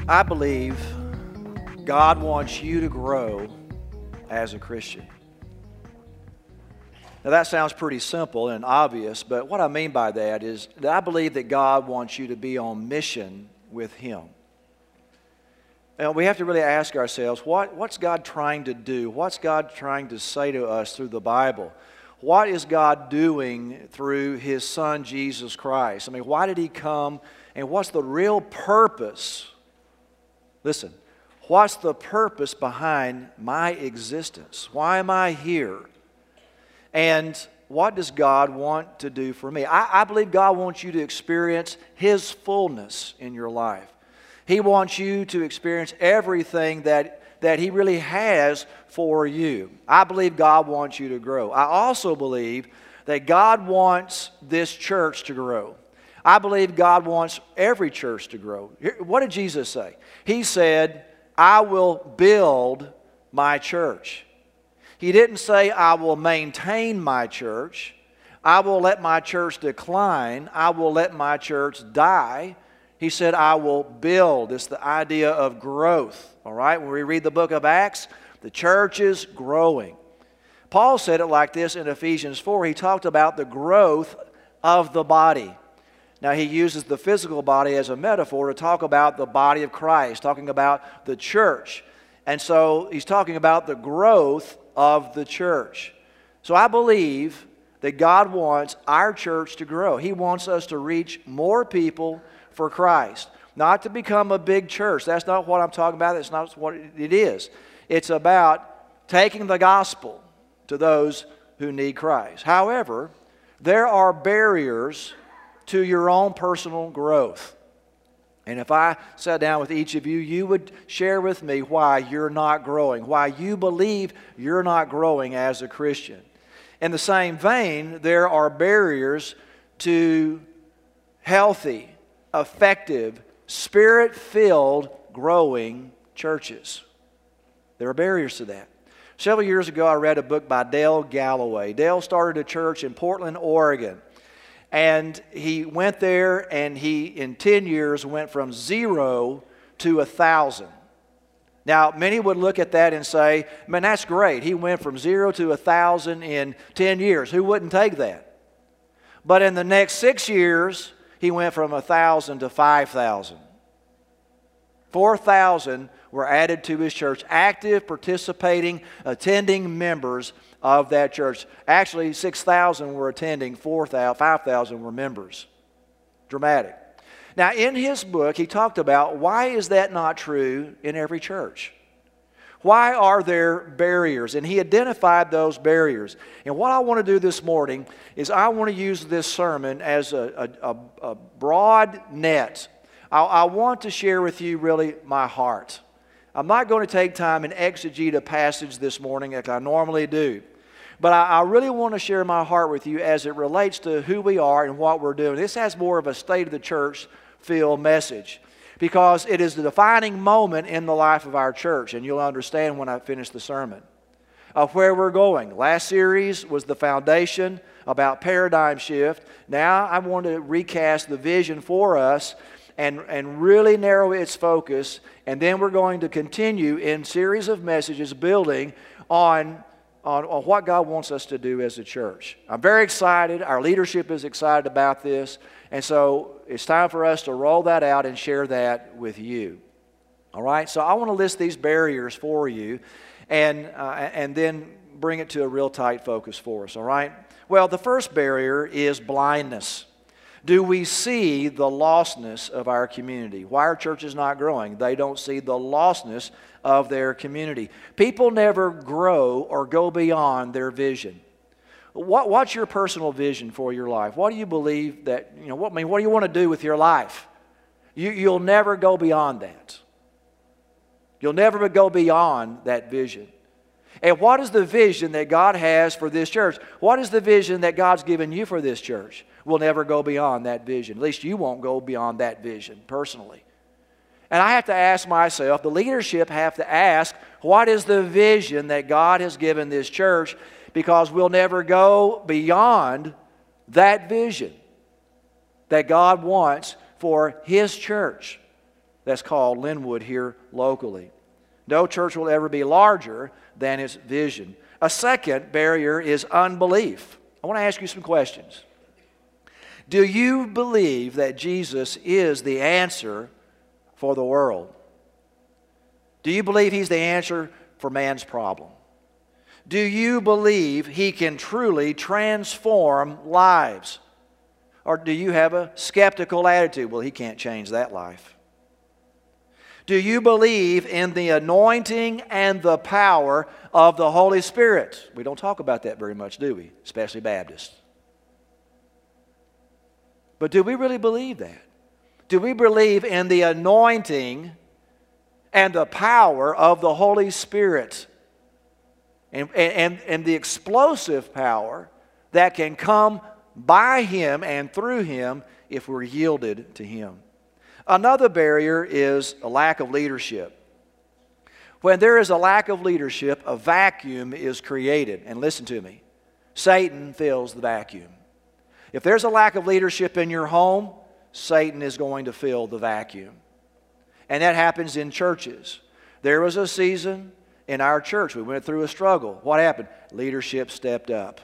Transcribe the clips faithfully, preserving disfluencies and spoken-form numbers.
I believe God wants you to grow as a Christian. Now that sounds pretty simple and obvious, but what I mean by that is that I believe that God wants you to be on mission with Him. And we have to really ask ourselves, what, what's God trying to do? What's God trying to say to us through the Bible? What is God doing through His Son, Jesus Christ? I mean, why did He come? And what's the real purpose? Listen, what's the purpose behind my existence? Why am I here? And what does God want to do for me? I, I believe God wants you to experience His fullness in your life. He wants you to experience everything that, that He really has for you. I believe God wants you to grow. I also believe that God wants this church to grow. I believe God wants every church to grow. What did Jesus say? He said, I will build my church. He didn't say, I will maintain my church. I will let my church decline. I will let my church die. He said, I will build. It's the idea of growth. All right? When we read the book of Acts, the church is growing. Paul said it like this in Ephesians four. He talked about the growth of the body. Now, he uses the physical body as a metaphor to talk about the body of Christ, talking about the church. And so he's talking about the growth of the church. So I believe that God wants our church to grow. He wants us to reach more people for Christ. Not to become a big church. That's not what I'm talking about. That's not what it is. It's about taking the gospel to those who need Christ. However, there are barriers to your own personal growth. And if I sat down with each of you, you would share with me why you're not growing, why you believe you're not growing as a Christian. In the same vein, there are barriers to healthy, effective, Spirit-filled, growing churches. There are barriers to that. Several years ago, I read a book by Dale Galloway. Dale started a church in Portland, Oregon. And he went there, and he, in ten years, went from zero to a thousand. Now, many would look at that and say, man, that's great. He went from zero to a thousand in ten years. Who wouldn't take that? But in the next six years, he went from a thousand to five thousand. Four thousand were added to his church, active, participating, attending members of that church. Actually, six thousand were attending, four thousand, five thousand were members. Dramatic. Now, in his book, he talked about why is that not true in every church? Why are there barriers? And he identified those barriers. And what I want to do this morning is I want to use this sermon as a, a, a, a broad net. I, I want to share with you really my heart. I'm not going to take time and exegete a passage this morning like I normally do. But I, I really want to share my heart with you as it relates to who we are and what we're doing. This has more of a state of the church feel message because it is the defining moment in the life of our church, and you'll understand when I finish the sermon, of where we're going. Last series was the foundation about paradigm shift. Now I want to recast the vision for us and, and really narrow its focus, and then we're going to continue in series of messages building on On, on what God wants us to do as a church. I'm very excited. Our leadership is excited about this. And so it's time for us to roll that out and share that with you. All right? So I want to list these barriers for you and, uh, and then bring it to a real tight focus for us. All right? Well, the first barrier is blindness. Do we see the lostness of our community? Why are churches not growing? They don't see the lostness of their community. People never grow or go beyond their vision. What, what's your personal vision for your life? What do you believe that, you know, what, I mean, what do you want to do with your life? You, you'll never go beyond that. You'll never go beyond that vision. And what is the vision that God has for this church? What is the vision that God's given you for this church? We'll never go beyond that vision. At least you won't go beyond that vision personally. And I have to ask myself, the leadership have to ask, what is the vision that God has given this church? Because we'll never go beyond that vision that God wants for His church. that's called Linwood here locally. No church will ever be larger than its vision. A second barrier is unbelief. I want to ask you some questions. Do you believe that Jesus is the answer for the world? Do you believe He's the answer for man's problem? Do you believe He can truly transform lives? Or do you have a skeptical attitude? Well, He can't change that life. Do you believe in the anointing and the power of the Holy Spirit? We don't talk about that very much, do we? Especially Baptists. But do we really believe that? Do we believe in the anointing and the power of the Holy Spirit? And, and, and the explosive power that can come by Him and through Him if we're yielded to Him. Another barrier is a lack of leadership. When there is a lack of leadership, a vacuum is created. And listen to me, Satan fills the vacuum. If there's a lack of leadership in your home, Satan is going to fill the vacuum. And that happens in churches. There was a season in our church, we went through a struggle. What happened? Leadership stepped up.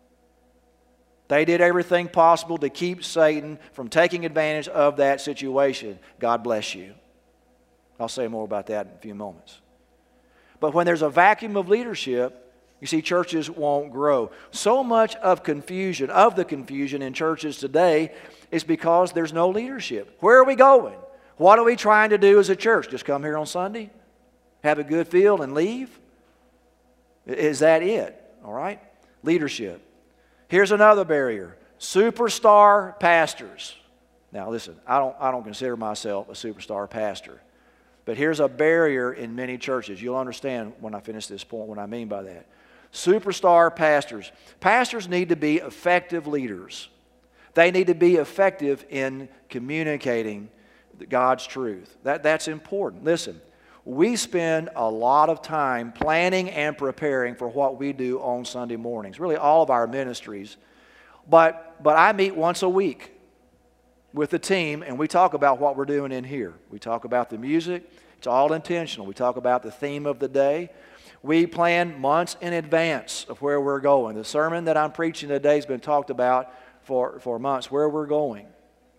They did everything possible to keep Satan from taking advantage of that situation. God bless you. I'll say more about that in a few moments. But when there's a vacuum of leadership, you see, churches won't grow. So much of confusion, of the confusion in churches today, is because there's no leadership. Where are we going? What are we trying to do as a church? Just come here on Sunday? Have a good feel and leave? Is that it? All right? Leadership. Here's another barrier. Superstar pastors. Now listen, I don't, I don't consider myself a superstar pastor. But here's a barrier in many churches. You'll understand when I finish this point what I mean by that. Superstar pastors. Pastors need to be effective leaders. They need to be effective in communicating God's truth. That, that's important. Listen, we spend a lot of time planning and preparing for what we do on Sunday mornings. Really all of our ministries. But, but I meet once a week with the team and we talk about what we're doing in here. We talk about the music. It's all intentional. We talk about the theme of the day. We plan months in advance of where we're going. The sermon that I'm preaching today has been talked about for, for months, where we're going.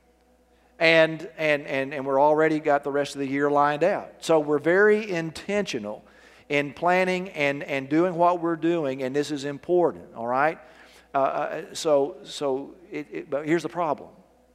And, and, and, and we're already got the rest of the year lined out. So we're very intentional in planning and, and doing what we're doing, and this is important, all right? Uh, so so it, it, but here's the problem.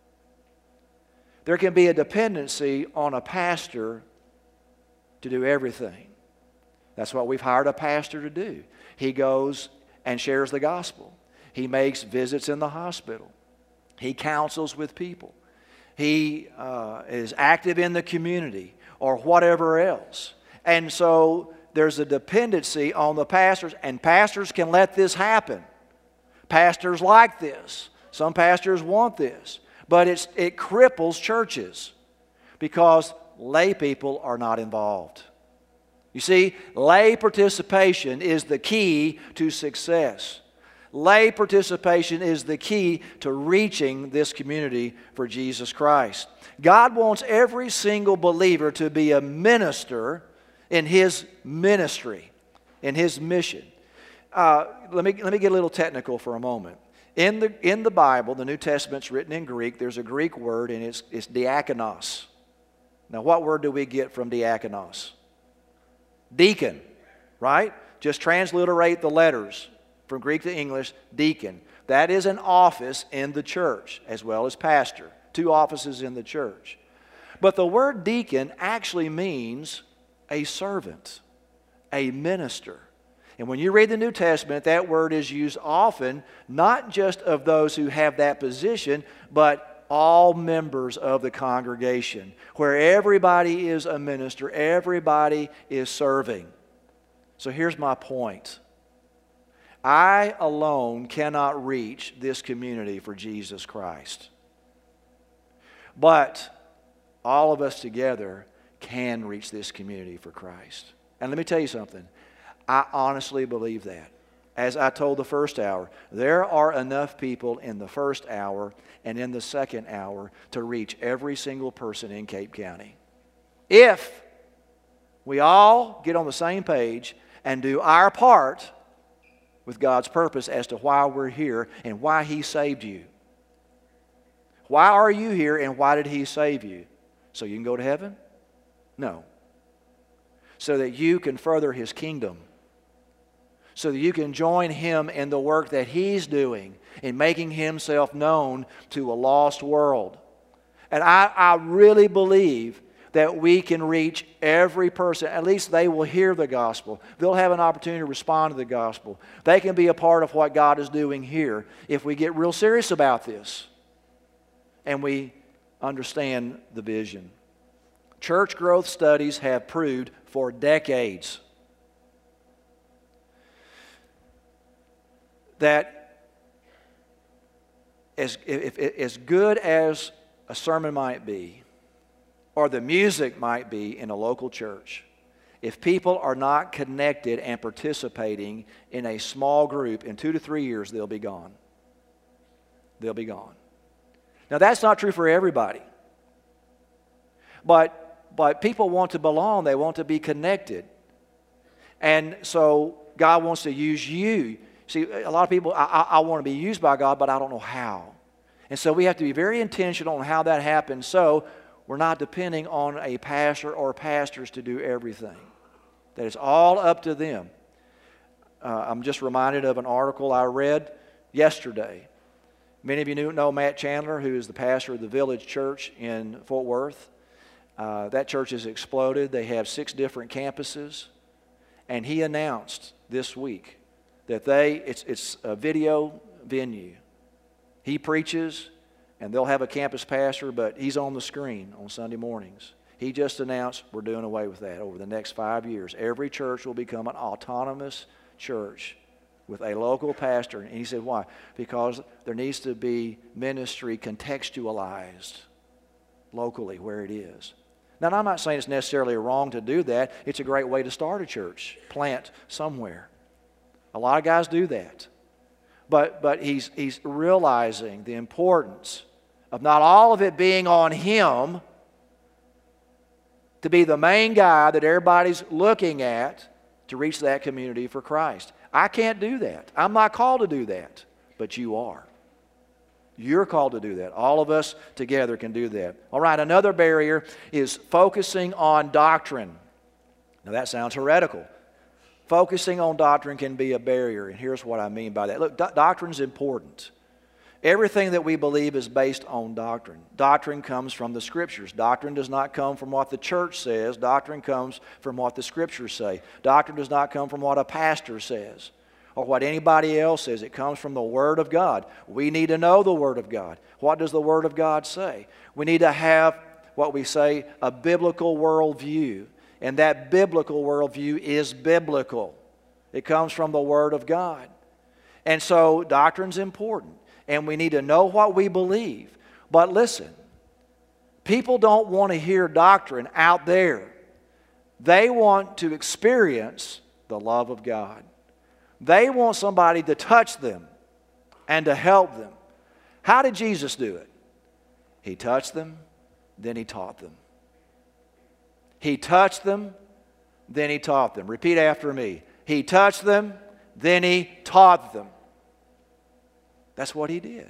There can be a dependency on a pastor to do everything. That's what we've hired a pastor to do. He goes and shares the gospel. He makes visits in the hospital. He counsels with people. He uh, is active in the community or whatever else. And so there's a dependency on the pastors, and pastors can let this happen. Pastors like this. Some pastors want this. But it's, it cripples churches because lay people are not involved. You see, lay participation is the key to success. Lay participation is the key to reaching this community for Jesus Christ. God wants every single believer to be a minister in His ministry, in His mission. Uh, let me, let me get a little technical for a moment. In the, in the Bible, the New Testament's written in Greek. There's a Greek word, and it's, it's diakonos. Now, what word do we get from diakonos? Deacon, right? Just transliterate the letters from Greek to English, deacon. That is an office in the church as well as pastor. Two offices in the church. But the word deacon actually means a servant, a minister. And when you read the New Testament, that word is used often, not just of those who have that position, but all members of the congregation, where everybody is a minister, everybody is serving. So here's my point. I alone cannot reach this community for Jesus Christ. But all of us together can reach this community for Christ. And let me tell you something. I honestly believe that. As I told the first hour, there are enough people in the first hour and in the second hour to reach every single person in Cape County. If we all get on the same page and do our part with God's purpose as to why we're here and why He saved you. Why are you here and why did He save you? So you can go to heaven? No. So that you can further His kingdom. So that you can join Him in the work that He's doing in making Himself known to a lost world. And I, I really believe that we can reach every person. At least they will hear the gospel. They'll have an opportunity to respond to the gospel. They can be a part of what God is doing here if we get real serious about this and we understand the vision. Church growth studies have proved for decades that as, if, if, as good as a sermon might be, or the music might be in a local church, if people are not connected and participating in a small group, in two to three years, they'll be gone. They'll be gone. Now, that's not true for everybody. But, but people want to belong. They want to be connected. And so God wants to use you. See, a lot of people, I, I, I want to be used by God, but I don't know how. And so we have to be very intentional on how that happens. So we're not depending on a pastor or pastors to do everything. That it's all up to them. Uh, I'm just reminded of an article I read yesterday. Many of you know Matt Chandler, who is the pastor of the Village Church in Fort Worth. Uh, that church has exploded. They have six different campuses. And he announced this week that they it's, it's a video venue. He preaches, and they'll have a campus pastor, but he's on the screen on Sunday mornings. He just announced we're doing away with that over the next five years. Every church will become an autonomous church with a local pastor. And he said, why? Because there needs to be ministry contextualized locally where it is. Now, I'm not saying it's necessarily wrong to do that. It's a great way to start a church, plant somewhere. A lot of guys do that. But, but he's, he's realizing the importance of not all of it being on him to be the main guy that everybody's looking at to reach that community for Christ. I can't do that. I'm not called to do that, but you are. You're called to do that. All of us together can do that. All right, another barrier is focusing on doctrine. Now that sounds heretical. Focusing on doctrine can be a barrier, and here's what I mean by that. Look, do- doctrine is important. Everything that we believe is based on doctrine. Doctrine comes from the Scriptures. Doctrine does not come from what the church says. Doctrine comes from what the Scriptures say. Doctrine does not come from what a pastor says or what anybody else says. It comes from the Word of God. We need to know the Word of God. What does the Word of God say? We need to have what we say, a biblical worldview. And that biblical worldview is biblical. It comes from the Word of God. And so doctrine's important. And we need to know what we believe. But listen, people don't want to hear doctrine out there. They want to experience the love of God. They want somebody to touch them and to help them. How did Jesus do it? He touched them, then He taught them. He touched them, then He taught them. Repeat after me. He touched them, then He taught them. That's what He did.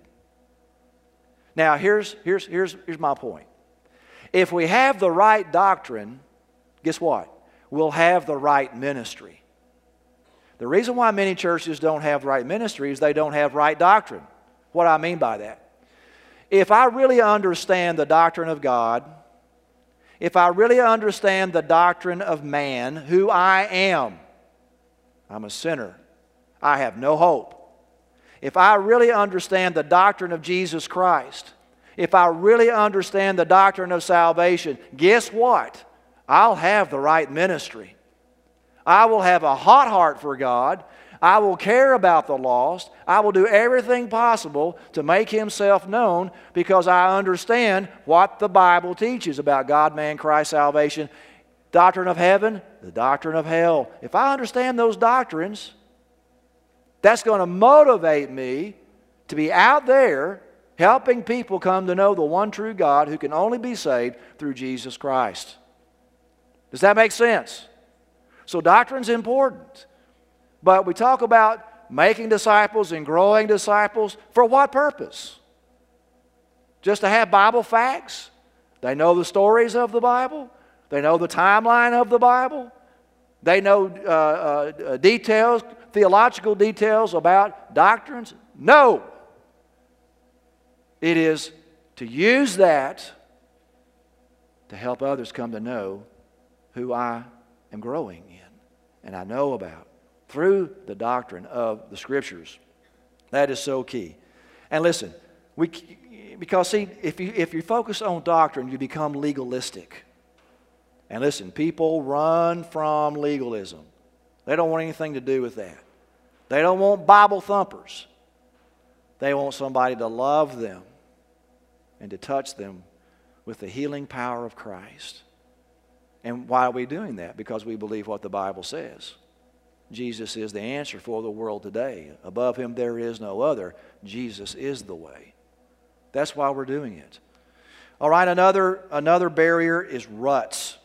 Now, here's, here's, here's, here's my point. If we have the right doctrine, guess what? We'll have the right ministry. The reason why many churches don't have right ministry is they don't have right doctrine. What do I mean by that? If I really understand the doctrine of God, if I really understand the doctrine of man, who I am, I'm a sinner. I have no hope. If I really understand the doctrine of Jesus Christ, if I really understand the doctrine of salvation, guess what? I'll have the right ministry. I will have a hot heart for God. I will care about the lost. I will do everything possible to make Himself known because I understand what the Bible teaches about God, man, Christ, salvation, doctrine of heaven, the doctrine of hell. If I understand those doctrines, that's going to motivate me to be out there helping people come to know the one true God who can only be saved through Jesus Christ. Does that make sense? So doctrine's important. But we talk about making disciples and growing disciples. For what purpose? Just to have Bible facts? They know the stories of the Bible. They know the timeline of the Bible. They know uh, uh, details, theological details about doctrines. No. It is to use that to help others come to know who I am growing in and I know about through the doctrine of the Scriptures. That is so key. And listen, we, because see, if you, if you focus on doctrine, you become legalistic. And listen, people run from legalism. They don't want anything to do with that. They don't want Bible thumpers. They want somebody to love them and to touch them with the healing power of Christ. And why are we doing that? Because we believe what the Bible says. Jesus is the answer for the world today. Above Him there is no other. Jesus is the way. That's why we're doing it. All right, another, another barrier is ruts.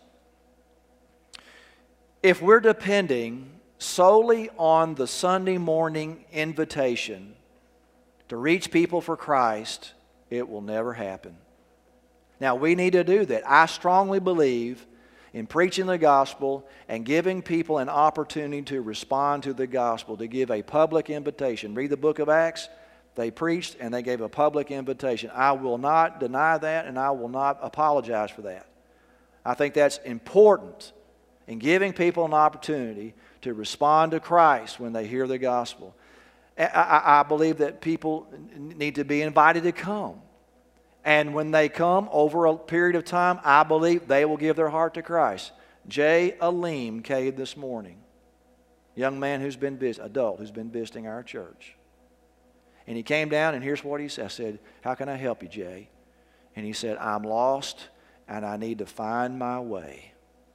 If we're depending solely on the Sunday morning invitation to reach people for Christ, it will never happen. Now, we need to do that. I strongly believe in preaching the gospel and giving people an opportunity to respond to the gospel, to give a public invitation. Read the book of Acts. They preached and they gave a public invitation. I will not deny that, and I will not apologize for that. I think that's important in giving people an opportunity to respond to Christ when they hear the gospel. I, I, I believe that people need to be invited to come. And when they come over a period of time, I believe they will give their heart to Christ. Jay Aleem came this morning. Young man who's been vis- adult who's been visiting our church. And he came down, and here's what he said. I said, "How can I help you, Jay?" And he said, "I'm lost and I need to find my way."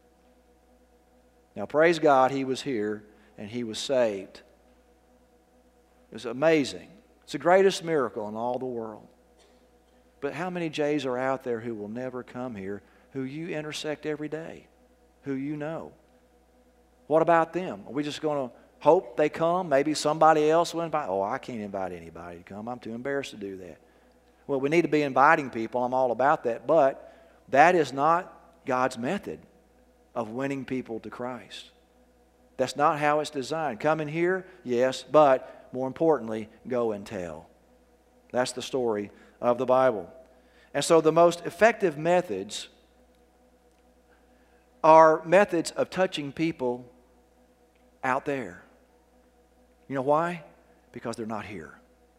Now, praise God, he was here and he was saved. It was amazing. It's the greatest miracle in all the world. But how many Jays are out there who will never come here, who you intersect every day, who you know? What about them? Are we just going to hope they come? Maybe somebody else will invite. Oh, I can't invite anybody to come. I'm too embarrassed to do that. Well, we need to be inviting people. I'm all about that. But that is not God's method of winning people to Christ. That's not how it's designed. Come in here, yes, but more importantly, go and tell. That's the story of the Bible. And so the most effective methods are methods of touching people out there. You know why? Because they're not here.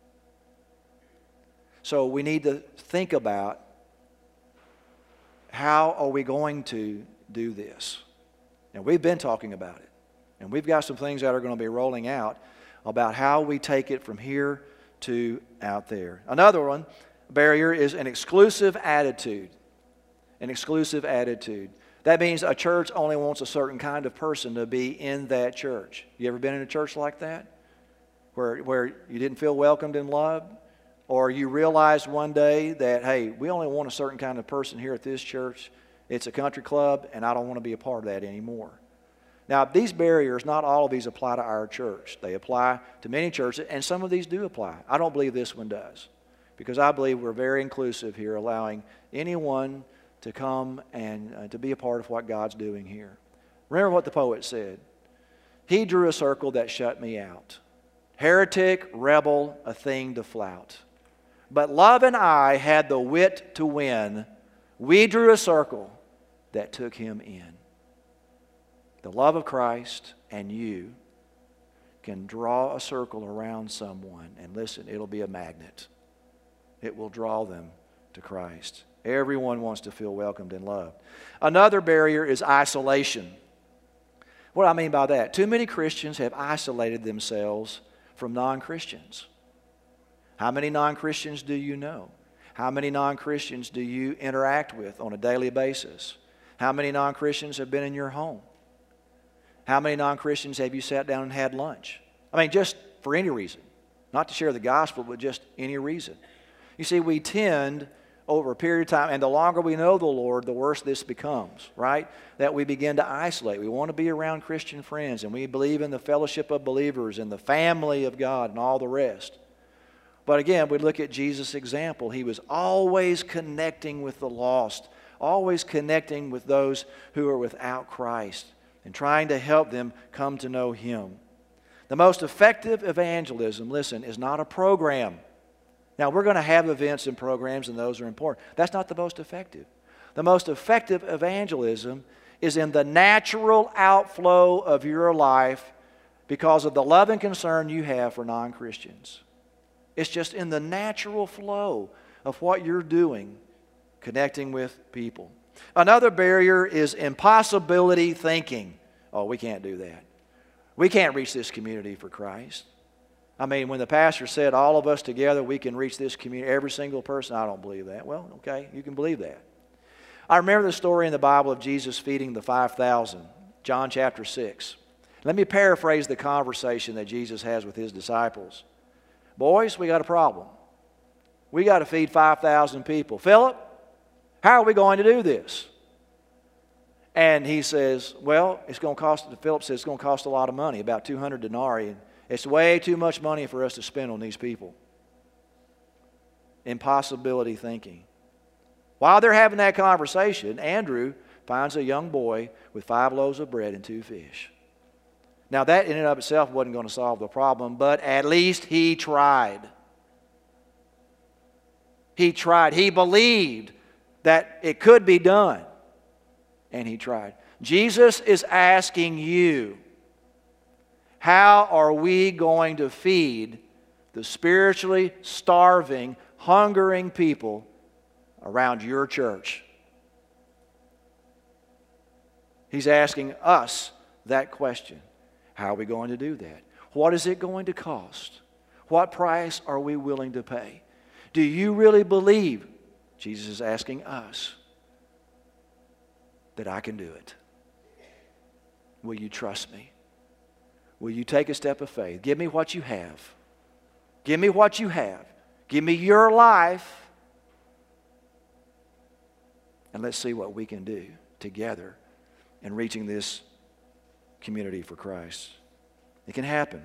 So we need to think about, how are we going to do this? And we've been talking about it. And we've got some things that are going to be rolling out about how we take it from here to out there. Another one, barrier, is an exclusive attitude. An exclusive attitude. That means a church only wants a certain kind of person to be in that church. You ever been in a church like that? Where, where you didn't feel welcomed and loved? Or you realized one day that, hey, we only want a certain kind of person here at this church. It's a country club, and I don't want to be a part of that anymore. Now, these barriers, not all of these apply to our church. They apply to many churches, and some of these do apply. I don't believe this one does, because I believe we're very inclusive here, allowing anyone to come and uh, to be a part of what God's doing here. Remember what the poet said. He drew a circle that shut me out. Heretic, rebel, a thing to flout. But love and I had the wit to win. We drew a circle that took him in. The love of Christ and you can draw a circle around someone, and listen, it'll be a magnet. It will draw them to Christ. Everyone wants to feel welcomed and loved. Another barrier is isolation. What do I mean by that? Too many Christians have isolated themselves from non-Christians. How many non-Christians do you know? How many non-Christians do you interact with on a daily basis? How many non-Christians have been in your home? How many non-Christians have you sat down and had lunch? I mean, just for any reason. Not to share the gospel, but just any reason. You see, we tend, over a period of time. And the longer we know the Lord, the worse this becomes, right? That we begin to isolate. We want to be around Christian friends, and we believe in the fellowship of believers and the family of God and all the rest. But again, we look at Jesus' example. He was always connecting with the lost, always connecting with those who are without Christ and trying to help them come to know Him. The most effective evangelism, listen, is not a program. Now, we're going to have events and programs, and those are important. That's not the most effective. The most effective evangelism is in the natural outflow of your life because of the love and concern you have for non-Christians. It's just in the natural flow of what you're doing, connecting with people. Another barrier is impossibility thinking. Oh, we can't do that. We can't reach this community for Christ. I mean, when the pastor said all of us together we can reach this community, every single person, I don't believe that. Well, okay, you can believe that. I remember the story in the Bible of Jesus feeding the five thousand, John chapter six. Let me paraphrase the conversation that Jesus has with His disciples. Boys, we got a problem. We got to feed five thousand people. Philip, how are we going to do this? And he says, well, it's going to cost, Philip says it's going to cost a lot of money, about two hundred denarii. It's way too much money for us to spend on these people. Impossibility thinking. While they're having that conversation, Andrew finds a young boy with five loaves of bread and two fish. Now, that in and of itself wasn't going to solve the problem, but at least he tried. He tried. He believed that it could be done, and he tried. Jesus is asking you, how are we going to feed the spiritually starving, hungering people around your church? He's asking us that question. How are we going to do that? What is it going to cost? What price are we willing to pay? Do you really believe, Jesus is asking us, that I can do it? Will you trust me? Will you take a step of faith? Give me what you have. Give me what you have. Give me your life. And let's see what we can do together in reaching this community for Christ. It can happen.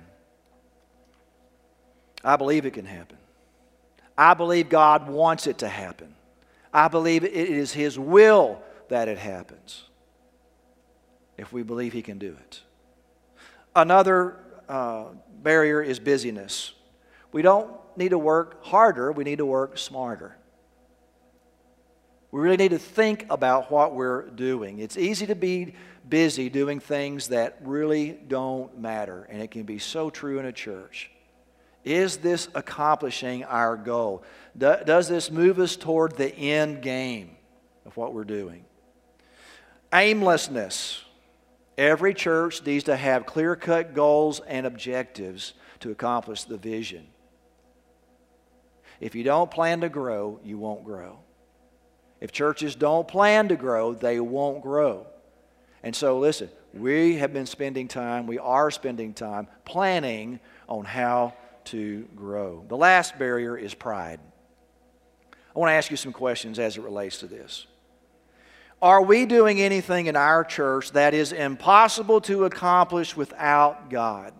I believe it can happen. I believe God wants it to happen. I believe it is His will that it happens, if we believe He can do it. Another uh, barrier is busyness. We don't need to work harder, we need to work smarter. We really need to think about what we're doing. It's easy to be busy doing things that really don't matter, and it can be so true in a church. Is this accomplishing our goal? Do, does this move us toward the end game of what we're doing? Aimlessness. Every church needs to have clear-cut goals and objectives to accomplish the vision. If you don't plan to grow, you won't grow. If churches don't plan to grow, they won't grow. And so listen, we have been spending time, we are spending time planning on how to grow. The last barrier is pride. I want to ask you some questions as it relates to this. Are we doing anything in our church that is impossible to accomplish without God?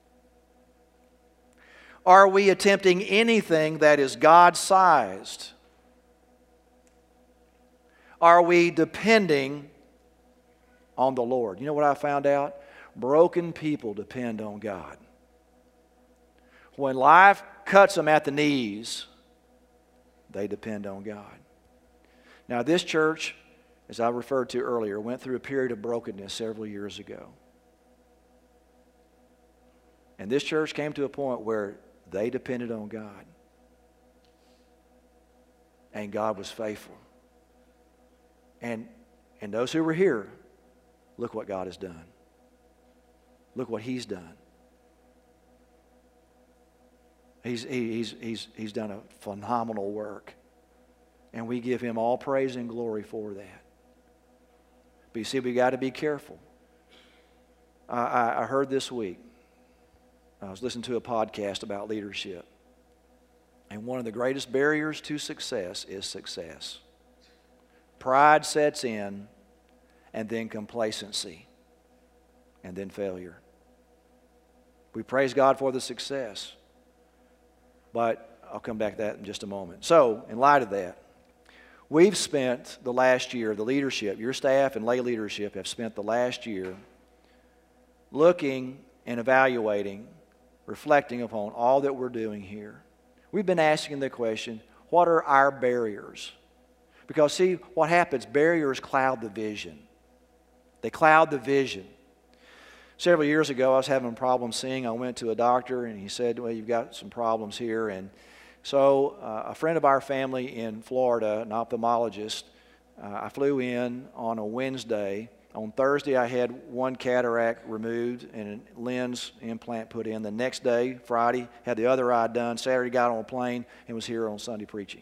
Are we attempting anything that is God-sized? Are we depending on the Lord? You know what I found out? Broken people depend on God. When life cuts them at the knees, they depend on God. Now, this church, as I referred to earlier, went through a period of brokenness several years ago. And this church came to a point where they depended on God. And God was faithful. And, and those who were here, look what God has done. Look what He's done. He's, he's, he's, he's done a phenomenal work. And we give Him all praise and glory for that. But you see, we got to be careful. I, I, I heard this week, I was listening to a podcast about leadership. And one of the greatest barriers to success is success. Pride sets in, and then complacency, and then failure. We praise God for the success, but I'll come back to that in just a moment. So, in light of that, we've spent the last year, the leadership, your staff and lay leadership have spent the last year looking and evaluating, reflecting upon all that we're doing here. We've been asking the question, what are our barriers? Because see, what happens, barriers cloud the vision. They cloud the vision. Several years ago, I was having problems seeing. I went to a doctor, and he said, well, you've got some problems here. And so uh, a friend of our family in Florida, an ophthalmologist, uh, I flew in on a Wednesday. On Thursday, I had one cataract removed and a lens implant put in. The next day, Friday, had the other eye done. Saturday, got on a plane and was here on Sunday preaching.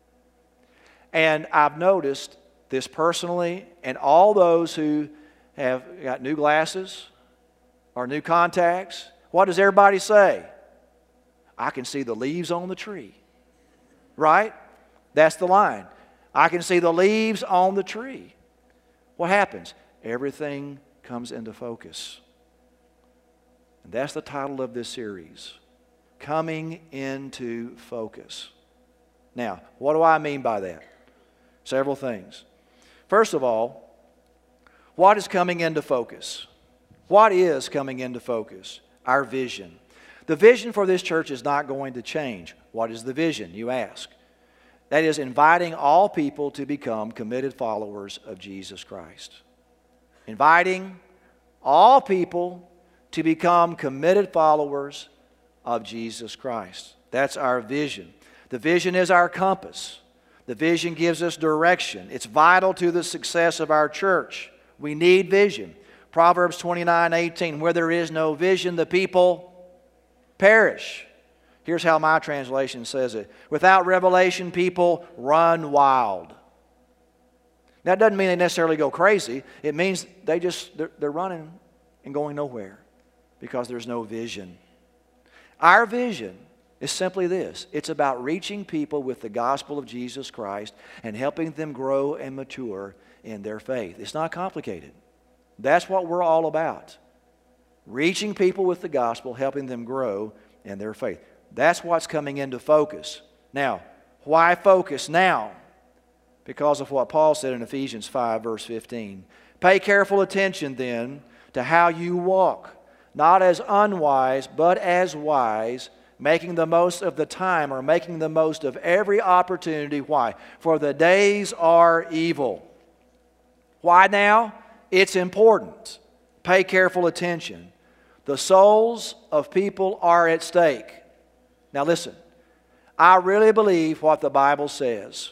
And I've noticed this personally, and all those who have got new glasses or new contacts, what does everybody say? I can see the leaves on the tree. Right? That's the line. I can see the leaves on the tree. What happens? Everything comes into focus. And that's the title of this series, Coming into Focus. Now, what do I mean by that? Several things. First of all, what is coming into focus? What is coming into focus? Our vision. The vision for this church is not going to change. What is the vision, you ask? That is inviting all people to become committed followers of Jesus Christ. Inviting all people to become committed followers of Jesus Christ. That's our vision. The vision is our compass. The vision gives us direction. It's vital to the success of our church. We need vision. Proverbs twenty-nine eighteen, where there is no vision, the people perish. Here's how my translation says it. Without revelation, people run wild. That doesn't mean they necessarily go crazy. It means they just, they're, they're running and going nowhere because there's no vision. Our vision is simply this. It's about reaching people with the gospel of Jesus Christ and helping them grow and mature in their faith. It's not complicated. That's what we're all about. Reaching people with the gospel, helping them grow in their faith. That's what's coming into focus. Now, why focus now? Because of what Paul said in Ephesians five, verse fifteen. Pay careful attention then to how you walk, not as unwise, but as wise, making the most of the time or making the most of every opportunity. Why? For the days are evil. Why now? It's important. Pay careful attention. The souls of people are at stake. Now listen, I really believe what the Bible says.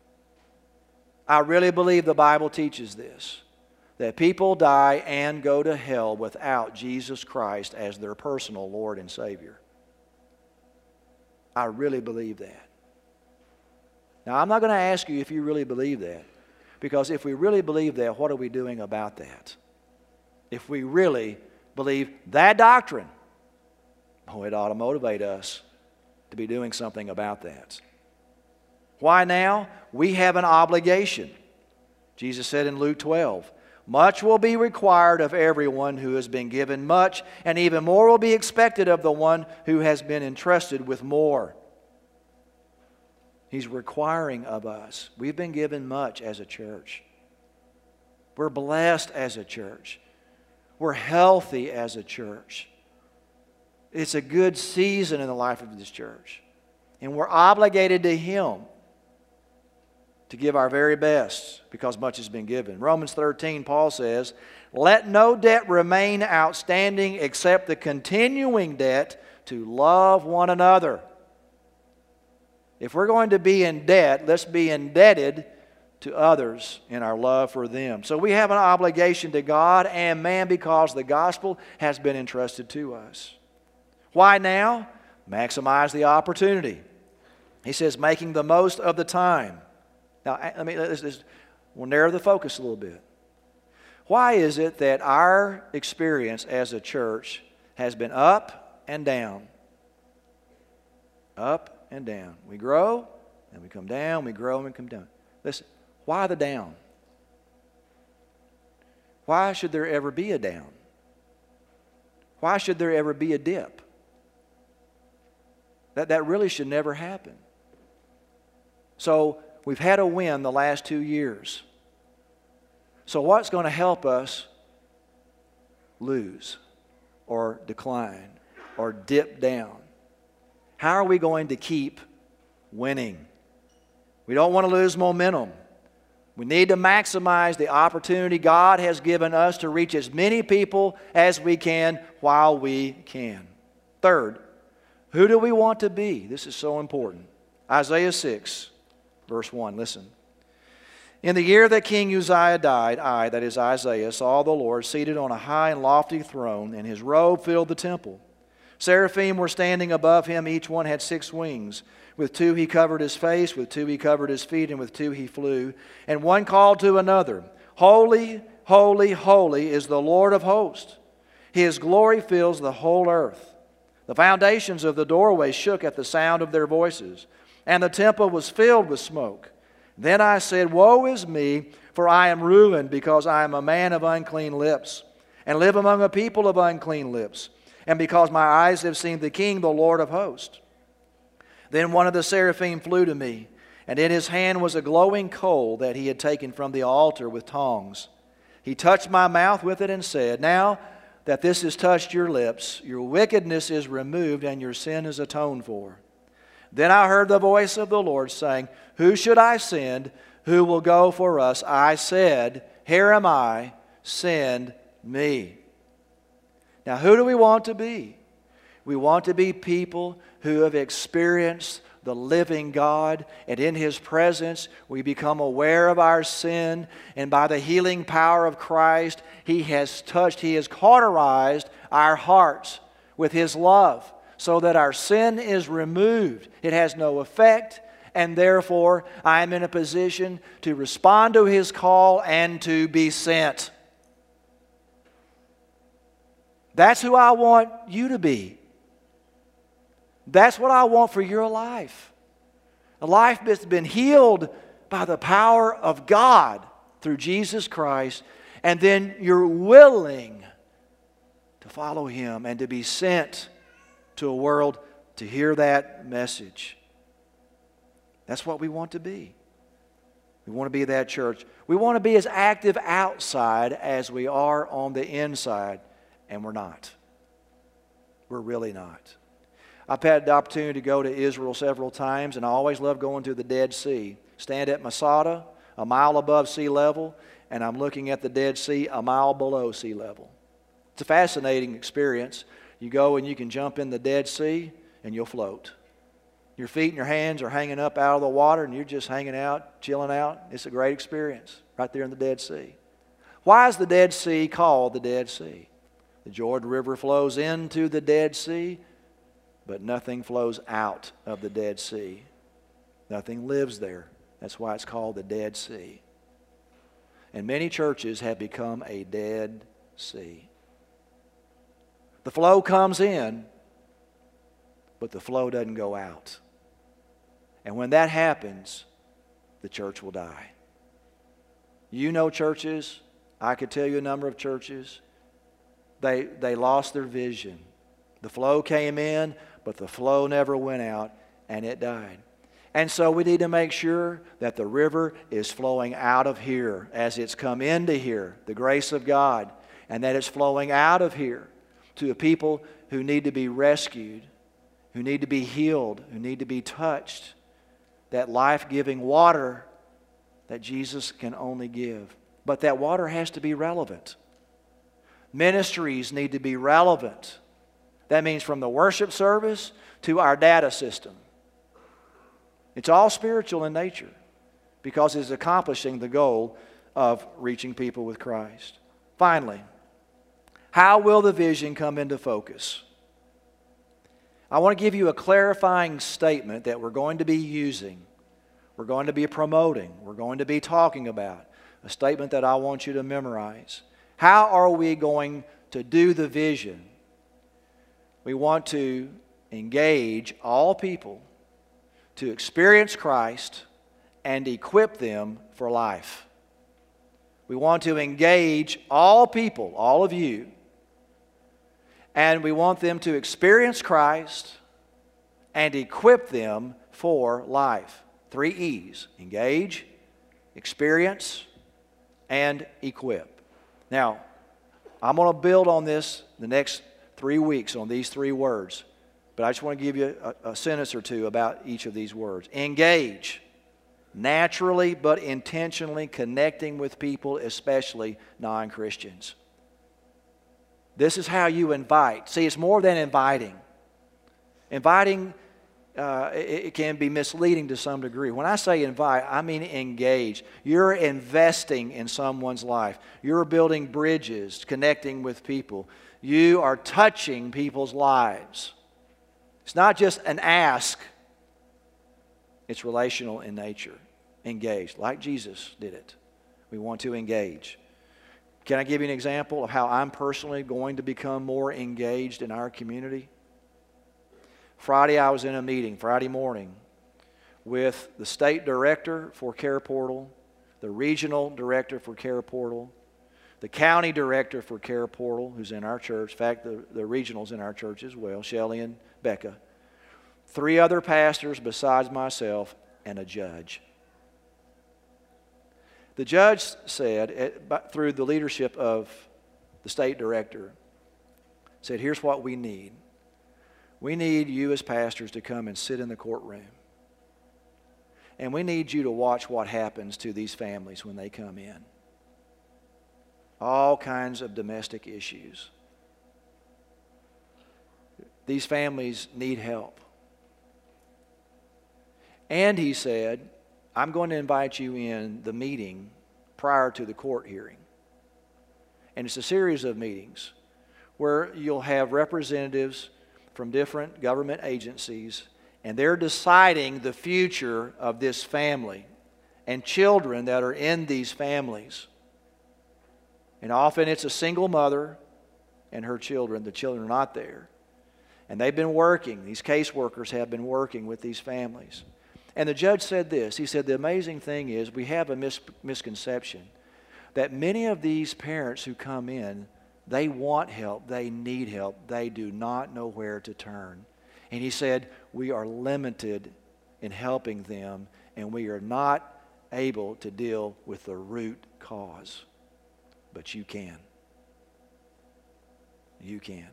I really believe the Bible teaches this, that people die and go to hell without Jesus Christ as their personal Lord and Savior. I really believe that. Now, I'm not going to ask you if you really believe that, because if we really believe that, what are we doing about that? If we really believe that doctrine, oh, it ought to motivate us to be doing something about that. Why now? We have an obligation. Jesus said in Luke twelve, much will be required of everyone who has been given much, and even more will be expected of the one who has been entrusted with more. He's requiring of us. We've been given much as a church. We're blessed as a church. We're healthy as a church. It's a good season in the life of this church. And we're obligated to Him to give our very best because much has been given. Romans thirteen, Paul says, let no debt remain outstanding except the continuing debt to love one another. If we're going to be in debt, let's be indebted to others in our love for them. So we have an obligation to God and man because the gospel has been entrusted to us. Why now? Maximize the opportunity. He says, making the most of the time. Now, let me, let's, let's, we'll narrow the focus a little bit. Why is it that our experience as a church has been up and down? Up and down. We grow, and we come down. We grow, and we come down. Listen, why the down? Why should there ever be a down? Why should there ever be a dip? That, that really should never happen. So we've had a win the last two years. So what's going to help us lose or decline or dip down? How are we going to keep winning? We don't want to lose momentum. We need to maximize the opportunity God has given us to reach as many people as we can while we can. Third, who do we want to be? This is so important. Isaiah six, verse one. Listen. In the year that King Uzziah died, I, that is Isaiah, saw the Lord seated on a high and lofty throne, and his robe filled the temple. Seraphim were standing above him. Each one had six wings. With two he covered his face, with two he covered his feet, and with two he flew. And one called to another, Holy, holy, holy is the Lord of hosts. His glory fills the whole earth. The foundations of the doorway shook at the sound of their voices, and the temple was filled with smoke. Then I said, Woe is me, for I am ruined, because I am a man of unclean lips, and live among a people of unclean lips, and because my eyes have seen the King, the Lord of hosts. Then one of the seraphim flew to me, and in his hand was a glowing coal that he had taken from the altar with tongs. He touched my mouth with it and said, Now that this has touched your lips, your wickedness is removed and your sin is atoned for. Then I heard the voice of the Lord saying, Who should I send? Who will go for us? I said, Here am I, send me. Now who do we want to be? We want to be people who have experienced the living God, and in His presence we become aware of our sin, and by the healing power of Christ, He has touched, He has cauterized our hearts with His love, so that our sin is removed. It has no effect, and therefore I am in a position to respond to His call and to be sent. That's who I want you to be. That's what I want for your life. A life that's been healed by the power of God through Jesus Christ, and then you're willing to follow Him and to be sent to a world to hear that message. That's what we want to be. We want to be that church. We want to be as active outside as we are on the inside, and we're not. We're really not. I've had the opportunity to go to Israel several times, and I always love going to the Dead Sea. Stand at Masada, a mile above sea level, and I'm looking at the Dead Sea a mile below sea level. It's a fascinating experience. You go and you can jump in the Dead Sea, and you'll float. Your feet and your hands are hanging up out of the water, and you're just hanging out, chilling out. It's a great experience right there in the Dead Sea. Why is the Dead Sea called the Dead Sea? The Jordan River flows into the Dead Sea, but nothing flows out of the Dead Sea. Nothing lives there. That's why it's called the Dead Sea. And many churches have become a Dead Sea. The flow comes in, but the flow doesn't go out. And when that happens, the church will die. You know churches, I could tell you a number of churches, they, they lost their vision. The flow came in, but the flow never went out, and it died. And so we need to make sure that the river is flowing out of here as it's come into here, the grace of God, and that it's flowing out of here to a people who need to be rescued, who need to be healed, who need to be touched. That life-giving water that Jesus can only give. But that water has to be relevant. Ministries need to be relevant. That means from the worship service to our data system. It's all spiritual in nature because it's accomplishing the goal of reaching people with Christ. Finally, how will the vision come into focus? I want to give you a clarifying statement that we're going to be using, we're going to be promoting, we're going to be talking about. A statement that I want you to memorize. How are we going to do the vision? We want to engage all people to experience Christ and equip them for life. We want to engage all people, all of you, and we want them to experience Christ and equip them for life. Three E's: engage, experience, and equip. Now, I'm going to build on this the next three weeks on these three words, but I just want to give you a, a sentence or two about each of these words. Engage, naturally but intentionally connecting with people, especially non-Christians. This is how you invite. See, it's more than inviting. Inviting, uh, it, it can be misleading to some degree. When I say invite, I mean engage. You're investing in someone's life. You're building bridges, connecting with people. You are touching people's lives. It's not just an ask. It's relational in nature. Engage, like Jesus did it. We want to engage. Can I give you an example of how I'm personally going to become more engaged in our community? Friday, I was in a meeting, Friday morning, with the state director for Care Portal, the regional director for Care Portal, the county director for Care Portal, who's in our church. In fact, the, the regional's in our church as well, Shelley and Becca. Three other pastors besides myself, and a judge. The judge said, through the leadership of the state director, said, here's what we need. We need you as pastors to come and sit in the courtroom. And we need you to watch what happens to these families when they come in. All kinds of domestic issues. These families need help. And he said, I'm going to invite you in the meeting prior to the court hearing. And it's a series of meetings where you'll have representatives from different government agencies, and they're deciding the future of this family and children that are in these families. And often it's a single mother and her children. The children are not there. And they've been working, these caseworkers have been working with these families. And the judge said this. He said, the amazing thing is we have a mis- misconception that many of these parents who come in, they want help, they need help, they do not know where to turn. And he said, we are limited in helping them, and we are not able to deal with the root cause. But you can. You can.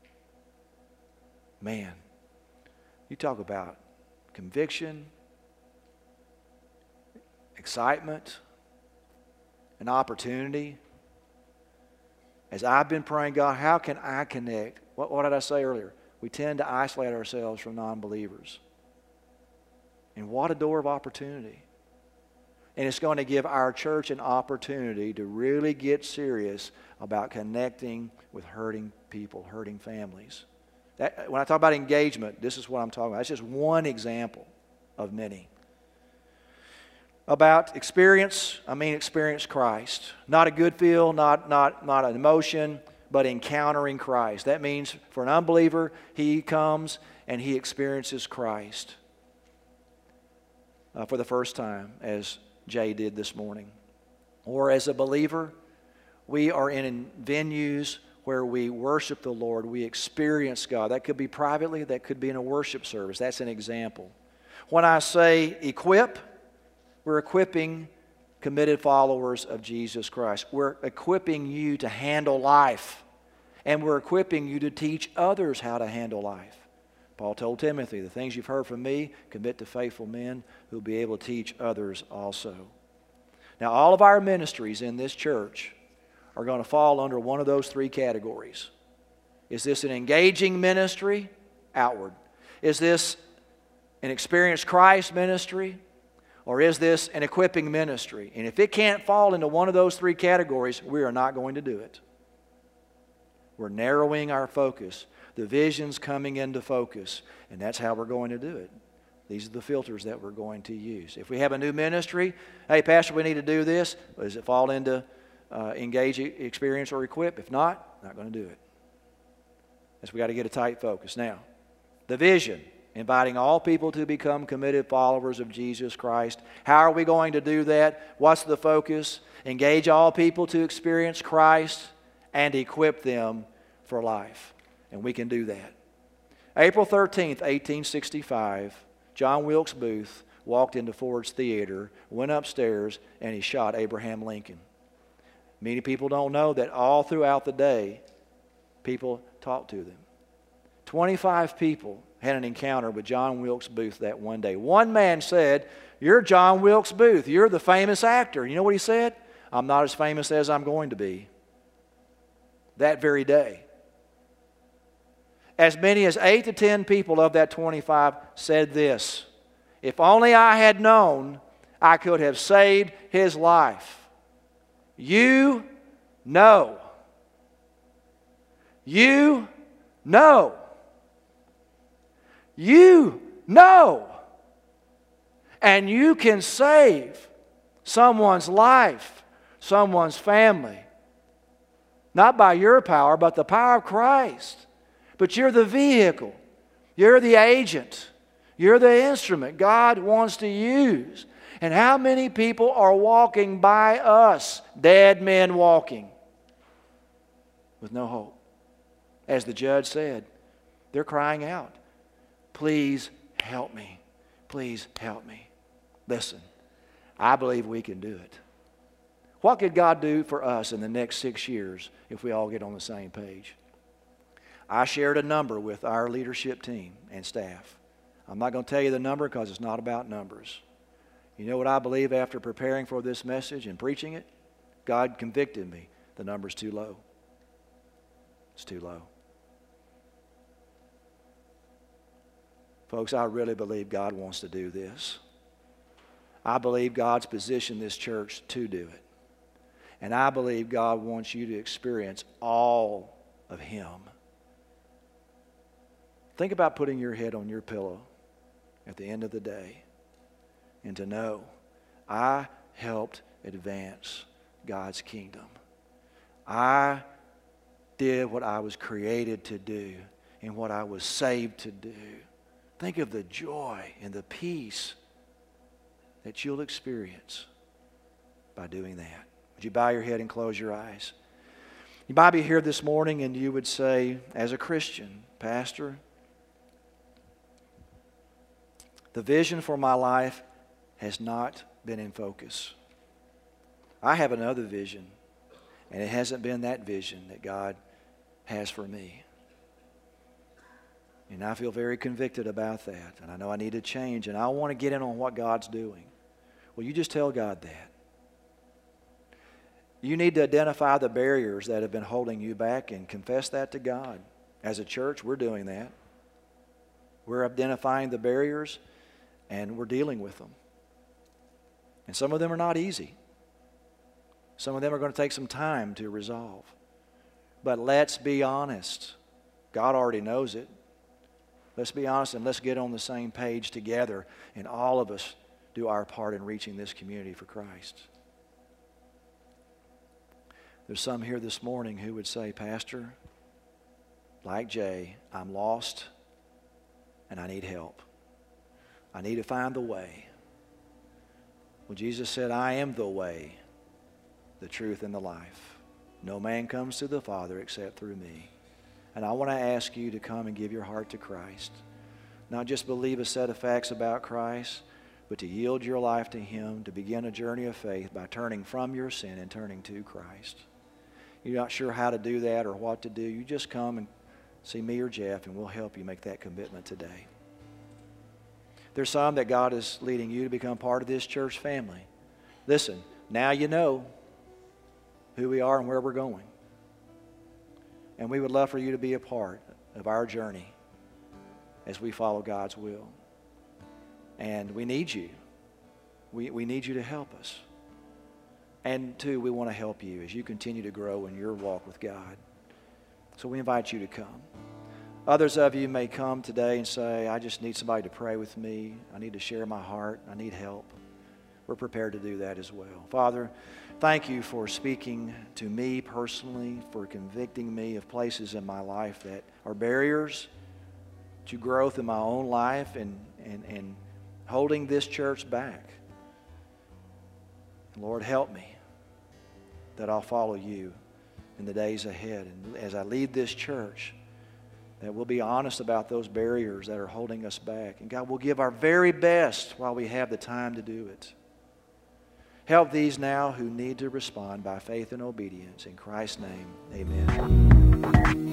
Man, you talk about conviction, excitement, an opportunity. As I've been praying, God, how can I connect? What, what did I say earlier? We tend to isolate ourselves from non-believers. And what a door of opportunity. And it's going to give our church an opportunity to really get serious about connecting with hurting people, hurting families. That, when I talk about engagement, this is what I'm talking about. It's just one example of many. About experience, I mean experience Christ. Not a good feel, not, not, not an emotion, but encountering Christ. That means for an unbeliever, he comes and he experiences Christ uh, for the first time, as Jay did this morning. Or as a believer, we are in venues where we worship the Lord, we experience God. That could be privately, that could be in a worship service. That's an example. When I say equip, we're equipping committed followers of Jesus Christ. We're equipping you to handle life. And we're equipping you to teach others how to handle life. Paul told Timothy, the things you've heard from me, commit to faithful men who will be able to teach others also. Now, all of our ministries in this church are going to fall under one of those three categories. Is this an engaging ministry? Outward. Is this an experienced Christ ministry? Or is this an equipping ministry? And if it can't fall into one of those three categories, we are not going to do it. We're narrowing our focus. The vision's coming into focus, and that's how we're going to do it. These are the filters that we're going to use. If we have a new ministry, hey, Pastor, we need to do this. Does it fall into uh, engage, experience, or equip? If not, not going to do it. Because we got to get a tight focus. Now, the vision. inviting all people to become committed followers of Jesus Christ. How are we going to do that? What's the focus? Engage all people to experience Christ and equip them for life. And we can do that. April thirteenth, eighteen sixty-five, John Wilkes Booth walked into Ford's Theater, went upstairs, and he shot Abraham Lincoln. Many people don't know that all throughout the day, people talked to them. twenty-five people had an encounter with John Wilkes Booth that one day. One man said, "You're John Wilkes Booth. You're the famous actor." You know what he said? "I'm not as famous as I'm going to be." That very day. As many as eight to ten people of that twenty-five said this: "If only I had known, I could have saved his life." You know. You know. You know. And you can save someone's life, someone's family. Not by your power, but the power of Christ. But you're the vehicle. You're the agent. You're the instrument God wants to use. And how many people are walking by us, dead men walking, with no hope? As the judge said, they're crying out, "Please help me. Please help me." Listen, I believe we can do it. What could God do for us in the next six years if we all get on the same page? I shared a number with our leadership team and staff. I'm not going to tell you the number because it's not about numbers. You know what I believe after preparing for this message and preaching it? God convicted me. The number's too low. It's too low. Folks, I really believe God wants to do this. I believe God's positioned this church to do it. And I believe God wants you to experience all of Him. Think about putting your head on your pillow at the end of the day and to know, I helped advance God's kingdom. I did what I was created to do and what I was saved to do. Think of the joy and the peace that you'll experience by doing that. Would you bow your head and close your eyes? You might be here this morning and you would say, as a Christian, "Pastor, the vision for my life has not been in focus. I have another vision, and it hasn't been that vision that God has for me. And I feel very convicted about that, and I know I need to change, and I want to get in on what God's doing." Well, you just tell God that. You need to identify the barriers that have been holding you back and confess that to God. As a church, we're doing that. We're identifying the barriers, and we're dealing with them. And some of them are not easy. Some of them are going to take some time to resolve. But let's be honest. God already knows it. Let's be honest and let's get on the same page together and all of us do our part in reaching this community for Christ. There's some here this morning who would say, "Pastor, like Jay, I'm lost and I need help. I need to find the way." Well, Jesus said, "I am the way, the truth, and the life. No man comes to the Father except through me." And I want to ask you to come and give your heart to Christ. Not just believe a set of facts about Christ, but to yield your life to Him, to begin a journey of faith by turning from your sin and turning to Christ. You're not sure how to do that or what to do, you just come and see me or Jeff and we'll help you make that commitment today. There's some that God is leading you to become part of this church family. Listen, now you know who we are and where we're going. And we would love for you to be a part of our journey as we follow God's will. And we need you. We, we need you to help us. And two, we want to help you as you continue to grow in your walk with God. So we invite you to come. Others of you may come today and say, "I just need somebody to pray with me. I need to share my heart. I need help." We're prepared to do that as well. Father, thank you for speaking to me personally, for convicting me of places in my life that are barriers to growth in my own life and, and, and holding this church back. Lord, help me that I'll follow you in the days ahead. And as I lead this church, that we'll be honest about those barriers that are holding us back. And God, we'll give our very best while we have the time to do it. Help these now who need to respond by faith and obedience. In Christ's name, amen.